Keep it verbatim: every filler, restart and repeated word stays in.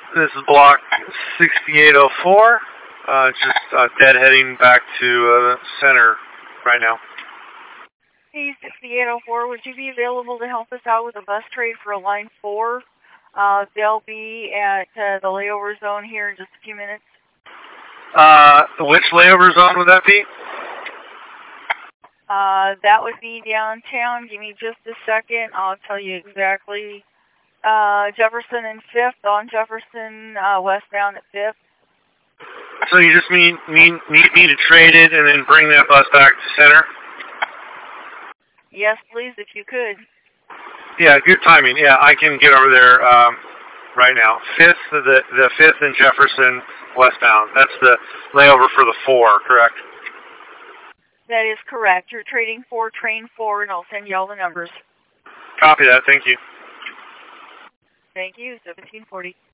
This is block sixty-eight oh four. Uh, just uh, dead heading back to uh, center right now. Hey, sixty-eight oh four, would you be available to help us out with a bus trade for a line four? Uh, they'll be at uh, the layover zone here in just a few minutes. Uh, which layover zone would that be? Uh, that would be downtown. Give me just a second. I'll tell you exactly. Uh, Jefferson and fifth on Jefferson, uh, westbound at fifth. So you just need, need, need me to trade it and then bring that bus back to center? Yes, please, if you could. Yeah, good timing. Yeah, I can get over there um, right now. Fifth, the the fifth and Jefferson westbound. That's the layover for the four, correct? That is correct. You're trading for train four, and I'll send you all the numbers. Copy that. Thank you. Thank you. seventeen forty.